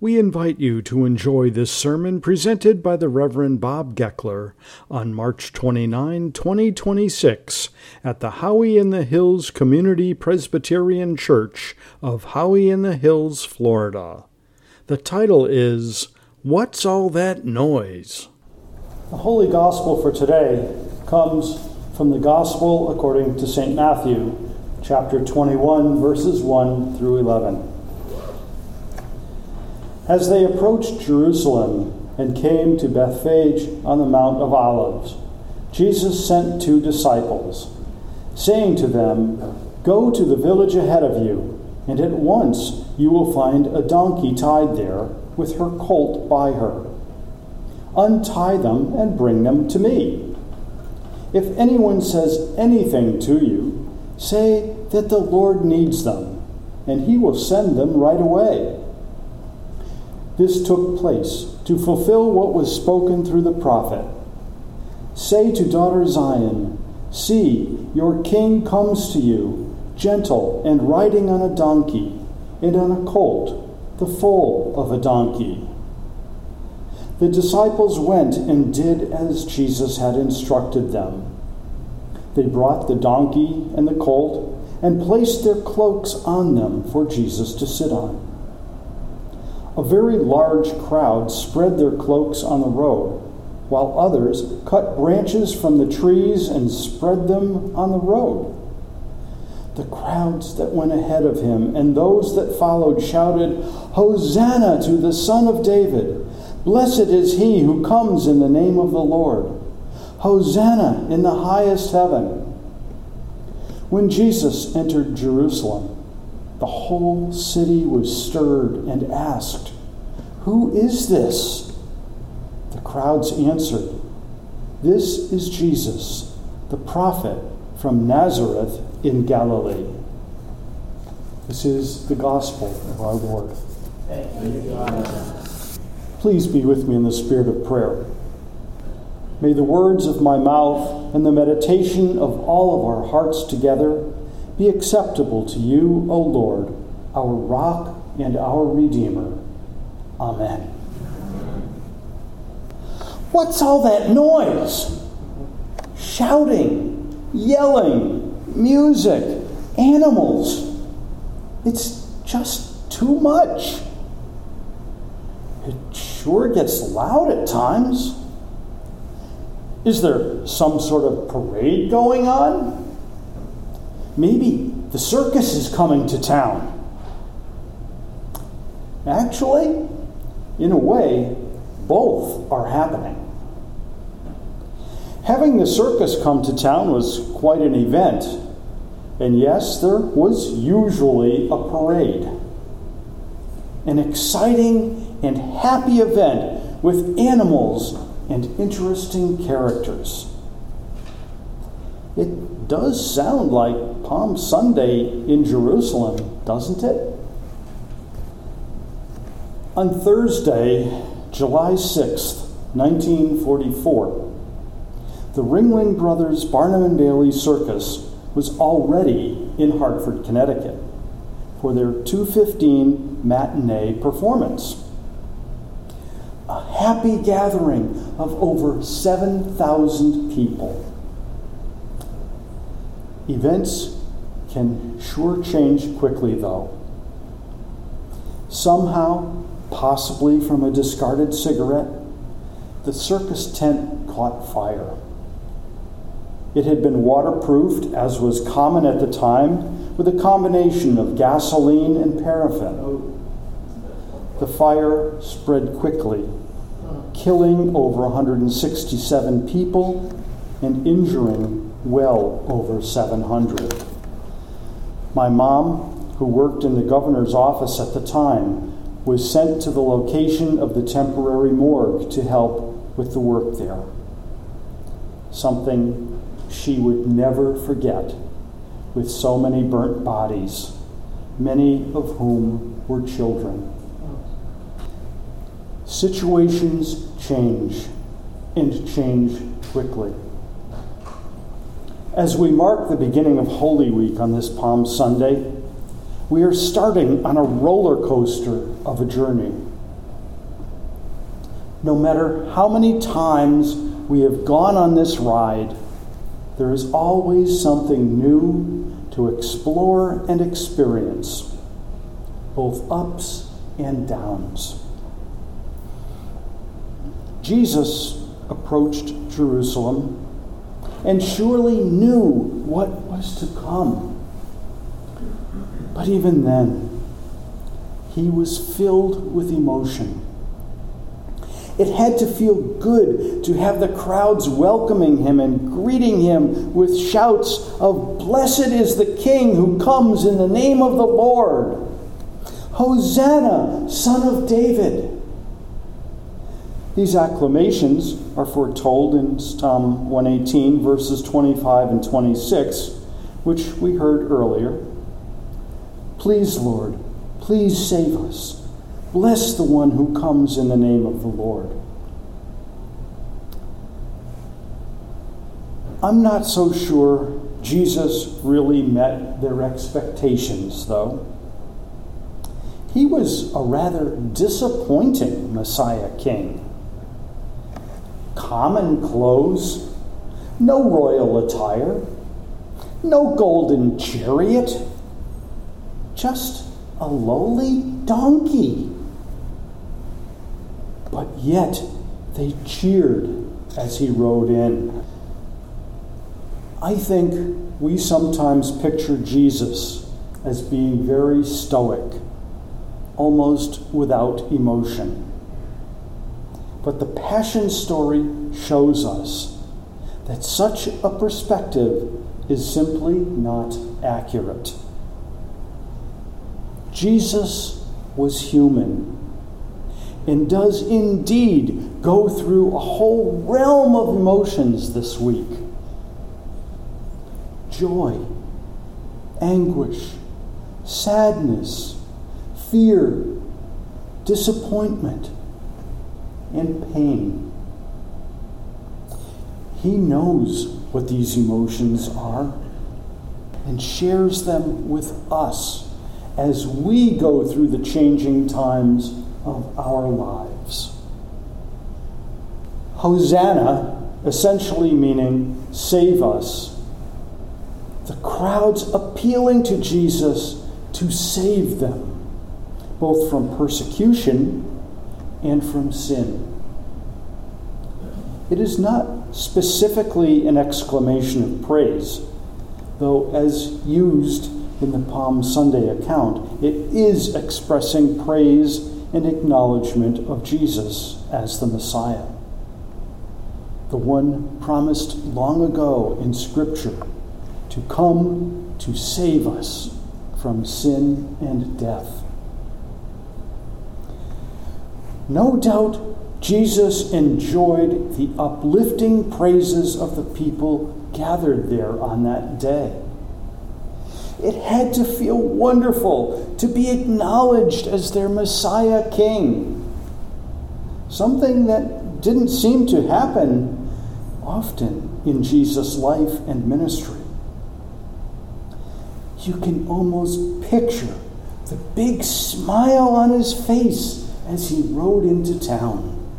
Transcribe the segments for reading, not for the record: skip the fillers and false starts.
We invite you to enjoy this sermon presented by the Reverend Bob Geckler on March 29, 2026 at the Howey in the Hills Community Presbyterian Church of Howey in the Hills, Florida. The title is, What's All That Noise? The Holy Gospel for today comes from the Gospel according to St. Matthew, chapter 21, verses 1 through 11. As they approached Jerusalem and came to Bethphage on the Mount of Olives, Jesus sent 2 disciples, saying to them, "Go to the village ahead of you, and at once you will find a donkey tied there with her colt by her. Untie them and bring them to me. If anyone says anything to you, say that the Lord needs them, and he will send them right away." This took place to fulfill what was spoken through the prophet. "Say to daughter Zion, see, your king comes to you, gentle and riding on a donkey, and on a colt, the foal of a donkey." The disciples went and did as Jesus had instructed them. They brought the donkey and the colt and placed their cloaks on them for Jesus to sit on. A very large crowd spread their cloaks on the road, while others cut branches from the trees and spread them on the road. The crowds that went ahead of him and those that followed shouted, "Hosanna to the Son of David! Blessed is he who comes in the name of the Lord! Hosanna in the highest heaven!" When Jesus entered Jerusalem, the whole city was stirred and asked, "Who is this?" The crowds answered, "This is Jesus, the prophet from Nazareth in Galilee." This is the gospel of our Lord. Thank you, God. Please be with me in the spirit of prayer. May the words of my mouth and the meditation of all of our hearts together be acceptable to you, O Lord, our rock and our Redeemer. Amen. What's all that noise? Shouting, yelling, music, animals. It's just too much. It sure gets loud at times. Is there some sort of parade going on? Maybe the circus is coming to town. Actually, in a way, both are happening. Having the circus come to town was quite an event. And yes, there was usually a parade. An exciting and happy event with animals and interesting characters. It does sound like Palm Sunday in Jerusalem, doesn't it? On Thursday, July 6th, 1944, the Ringling Brothers Barnum and Bailey Circus was already in Hartford, Connecticut for their 2:15 matinee performance. A happy gathering of over 7,000 people. Events can sure change quickly, though. Somehow, possibly from a discarded cigarette, the circus tent caught fire. It had been waterproofed, as was common at the time, with a combination of gasoline and paraffin. The fire spread quickly, killing over 167 people and injuring well over 700. My mom, who worked in the governor's office at the time, was sent to the location of the temporary morgue to help with the work there. Something she would never forget, with so many burnt bodies, many of whom were children. Situations change, and change quickly. As we mark the beginning of Holy Week on this Palm Sunday, we are starting on a roller coaster of a journey. no matter how many times we have gone on this ride, there is always something new to explore and experience, both ups and downs. Jesus approached Jerusalem and surely knew what was to come. But even then, he was filled with emotion. It had to feel good to have the crowds welcoming him and greeting him with shouts of, "Blessed is the King who comes in the name of the Lord! Hosanna, Son of David!" These acclamations are foretold in Psalm 118, verses 25 and 26, which we heard earlier. "Please, Lord, please save us. Bless the one who comes in the name of the Lord." I'm not so sure Jesus really met their expectations, though. He was a rather disappointing Messiah King. Common clothes, no royal attire, no golden chariot, just a lowly donkey. But yet they cheered as he rode in. I think we sometimes picture Jesus as being very stoic, almost without emotion. But the Passion story shows us that such a perspective is simply not accurate. Jesus was human and does indeed go through a whole realm of emotions this week. Joy, anguish, sadness, fear, disappointment, and pain. He knows what these emotions are and shares them with us as we go through the changing times of our lives. Hosanna, essentially meaning save us. The crowds appealing to Jesus to save them, both from persecution and from sin. It is not specifically an exclamation of praise, though as used in the Palm Sunday account, it is expressing praise and acknowledgement of Jesus as the Messiah, the one promised long ago in Scripture to come to save us from sin and death. No doubt Jesus enjoyed the uplifting praises of the people gathered there on that day. It had to feel wonderful to be acknowledged as their Messiah King, something that didn't seem to happen often in Jesus' life and ministry. You can almost picture the big smile on his face as he rode into town.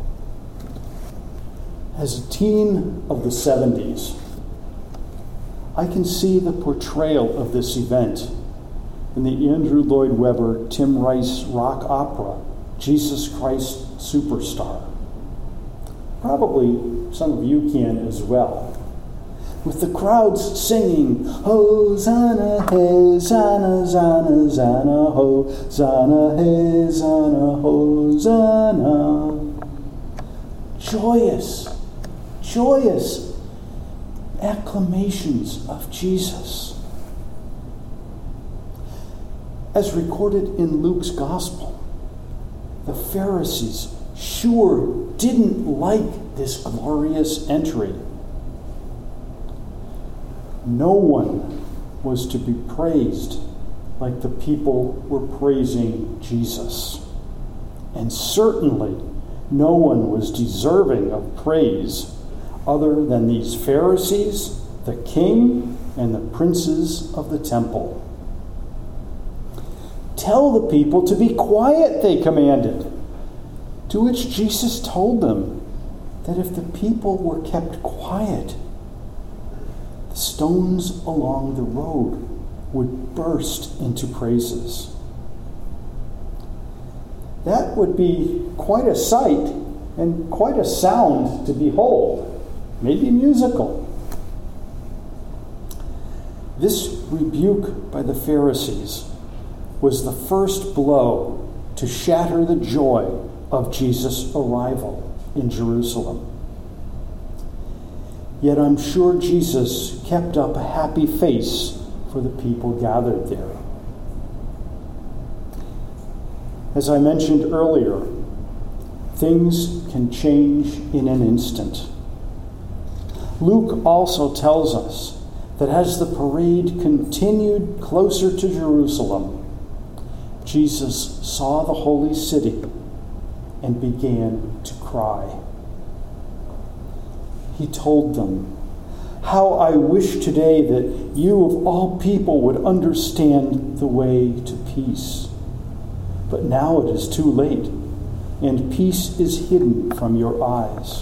As a teen of the 70s, I can see the portrayal of this event in the Andrew Lloyd Webber, Tim Rice rock opera, Jesus Christ Superstar. Probably some of you can as well. With the crowds singing, Hosanna, Hosanna, Hosanna, Hosanna, Hosanna, Hosanna, Hosanna. Joyous acclamations of Jesus. As recorded in Luke's Gospel, the Pharisees sure didn't like this glorious entry. No one was to be praised like the people were praising Jesus. And certainly no one was deserving of praise other than these Pharisees, the king, and the princes of the temple. "Tell the people to be quiet," they commanded. To which Jesus told them that if the people were kept quiet, the stones along the road would burst into praises. That would be quite a sight and quite a sound to behold, maybe musical. This rebuke by the Pharisees was the first blow to shatter the joy of Jesus' arrival in Jerusalem. Yet I'm sure Jesus kept up a happy face for the people gathered there. As I mentioned earlier, things can change in an instant. Luke also tells us that as the parade continued closer to Jerusalem, Jesus saw the holy city and began to cry. He told them, "How I wish today that you of all people would understand the way to peace. But now it is too late, and peace is hidden from your eyes."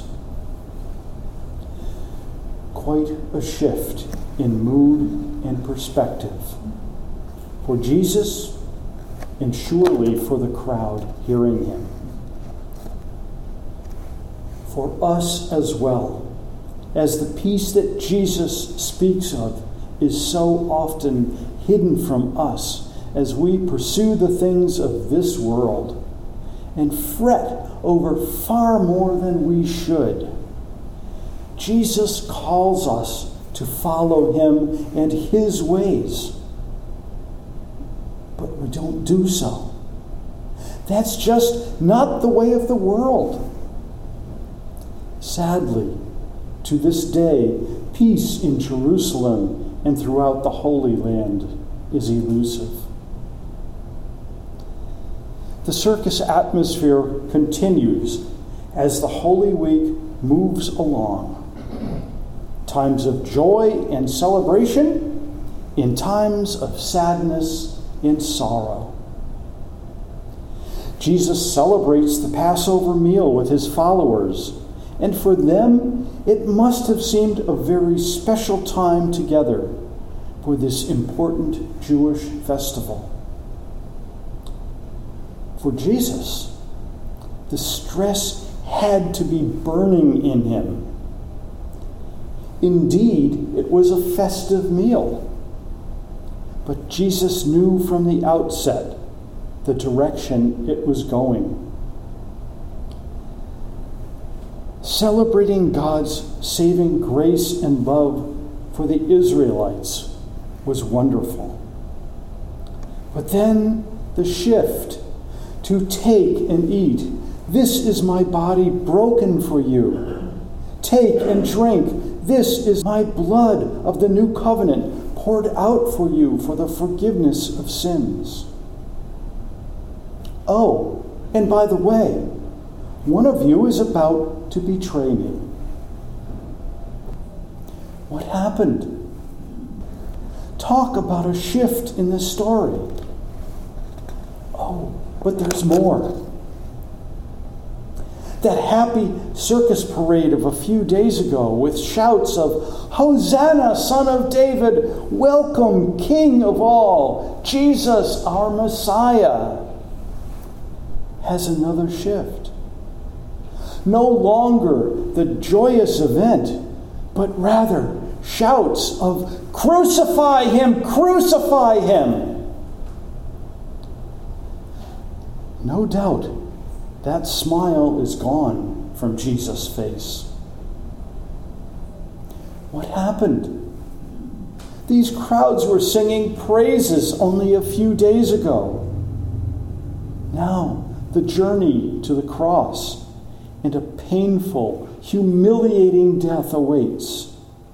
Quite a shift in mood and perspective for Jesus and surely for the crowd hearing him. For us as well, as the peace that Jesus speaks of is so often hidden from us as we pursue the things of this world and fret over far more than we should. Jesus calls us to follow him and his ways, but we don't do so. That's just not the way of the world. Sadly, to this day, peace in Jerusalem and throughout the Holy Land is elusive. The circus atmosphere continues as the Holy Week moves along. Times of joy and celebration in times of sadness and sorrow. Jesus celebrates the Passover meal with his followers, and for them it must have seemed a very special time together for this important Jewish festival. For Jesus, the stress had to be burning in him. Indeed, it was a festive meal. But Jesus knew from the outset the direction it was going. Celebrating God's saving grace and love for the Israelites was wonderful. But then the shift to take and eat. "This is my body broken for you. Take and drink. This is my blood of the new covenant poured out for you for the forgiveness of sins. Oh, and by the way, one of you is about to betray me." What happened? Talk about a shift in the story. Oh, but there's more. That happy circus parade of a few days ago with shouts of, "Hosanna, Son of David! Welcome, King of all! Jesus, our Messiah!" has another shift. No longer the joyous event, but rather shouts of, "Crucify him! Crucify him!" No doubt, that smile is gone from Jesus' face. What happened? These crowds were singing praises only a few days ago. Now, the journey to the cross and a painful, humiliating death awaits.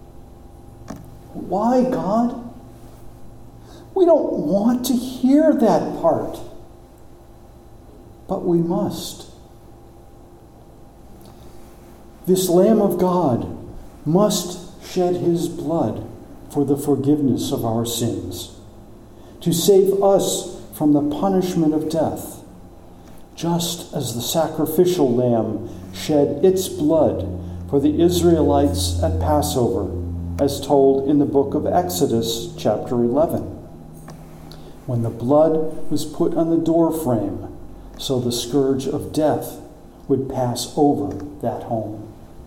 Why, God? We don't want to hear that part. But we must. This Lamb of God must shed his blood for the forgiveness of our sins, to save us from the punishment of death, just as the sacrificial lamb shed its blood for the Israelites at Passover, as told in the book of Exodus, chapter 11, when the blood was put on the doorframe so the scourge of death would pass over that home.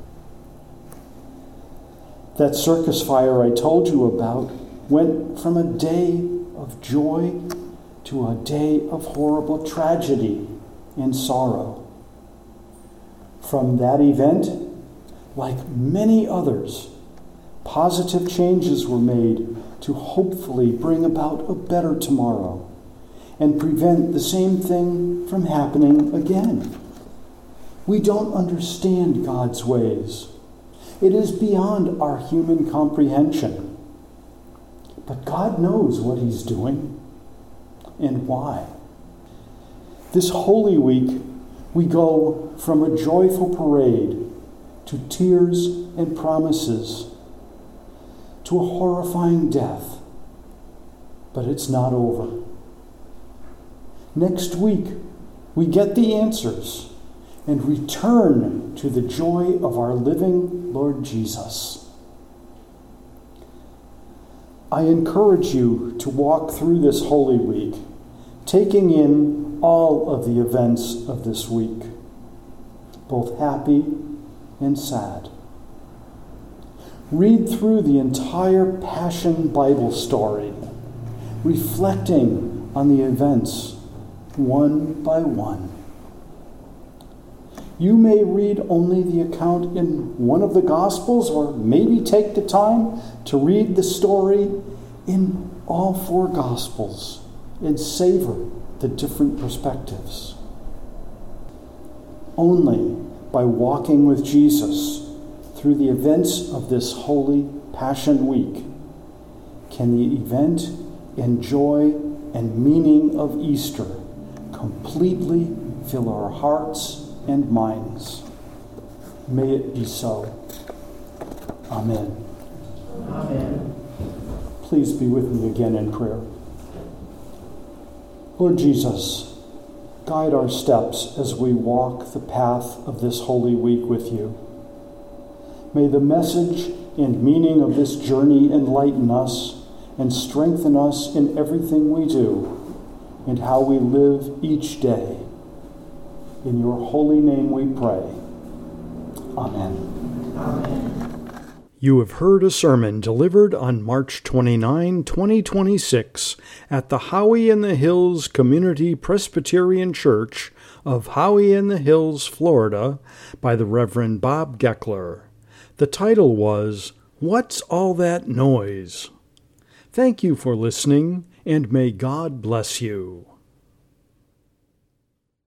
That circus fire I told you about went from a day of joy to a day of horrible tragedy and sorrow. From that event, like many others, positive changes were made to hopefully bring about a better tomorrow and prevent the same thing from happening again. We don't understand God's ways. It is beyond our human comprehension. But God knows what He's doing and why. This Holy Week, we go from a joyful parade to tears and promises to a horrifying death. But it's not over. Next week, we get the answers and return to the joy of our living Lord Jesus. I encourage you to walk through this Holy Week, taking in all of the events of this week, both happy and sad. Read through the entire Passion Bible story, reflecting on the events one by one. You may read only the account in one of the Gospels, or maybe take the time to read the story in all four Gospels and savor the different perspectives. Only by walking with Jesus through the events of this Holy Passion Week can the event and joy and meaning of Easter completely fill our hearts and minds. May it be so. Amen. Amen. Please be with me again in prayer. Lord Jesus, guide our steps as we walk the path of this Holy Week with you. May the message and meaning of this journey enlighten us and strengthen us in everything we do and how we live each day. In your holy name we pray. Amen. Amen. You have heard a sermon delivered on March 29, 2026 at the Howey in the Hills Community Presbyterian Church of Howey in the Hills, Florida, by the Reverend Bob Geckler. The title was, What's All That Noise? Thank you for listening, and may God bless you.